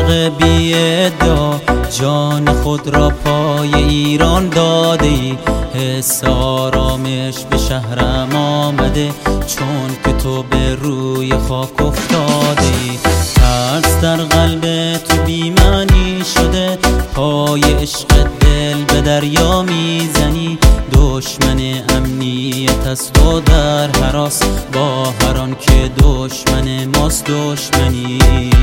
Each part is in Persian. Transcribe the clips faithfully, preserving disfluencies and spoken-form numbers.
عاشق بی ادعا جان خود را پای ایران داده ای. حس آرامش به شهرم آمده چون که تو به روی خاک افتاده ای. ترس در قلب تو بی معنی شده، پای عشق دل به دریا میزنی. دشمن امنیت است و در هراس با هر آن که دشمن ماست دشمنی.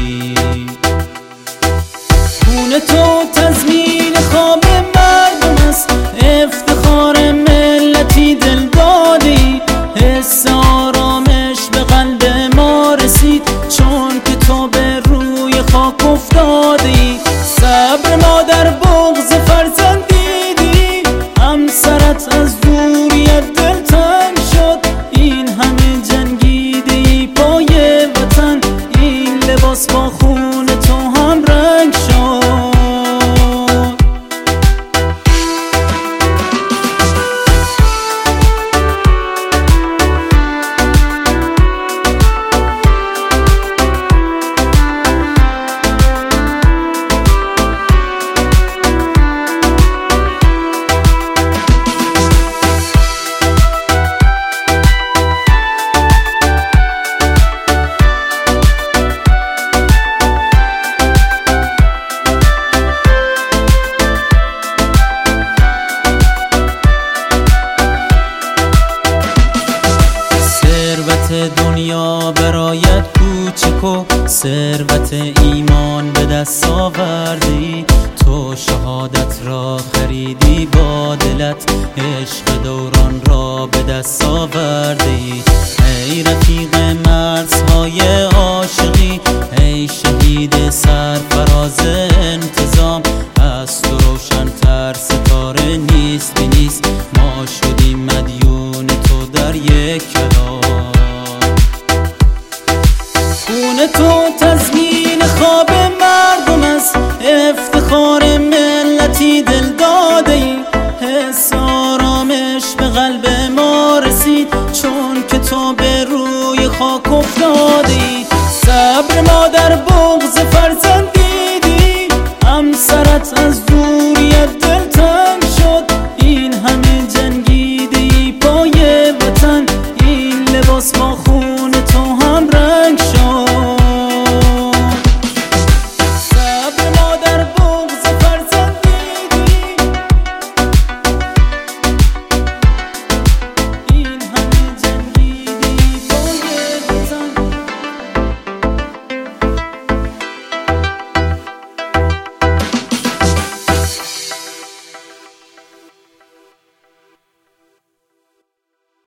خون تو تضمین خواب مردم است، افتخار ملتی دل دادی. حس آرامش به قلب ما رسید چون که تو به روی خاک افتادی. صبر ما در بغض فرزند دیدی، همسرت از دوریت دل تنگ شد. این همه جنگیدی پای وطن، این لباس با خون تو هم رنگ شد. دنیا برایت کوچک و ثروت ایمان به دست آوردی. تو شهادت را خریدی با دلت، عشق دوران را به دست آوردی. ای رفیق مرزهای عاشقی، ای شهید سرفراز انتظام. از تو روشن‌تر ستاره نیست نیست، ما شدیم مدیون تو در یک کلام. خون تو تضمین خواب مردم است، افتخار ملتی دل داده ای. حس آرامش به قلب ما رسید چون که تو به روی خاک افتاده ای. صبر ما در بغض فرزند دیدی، همسرت از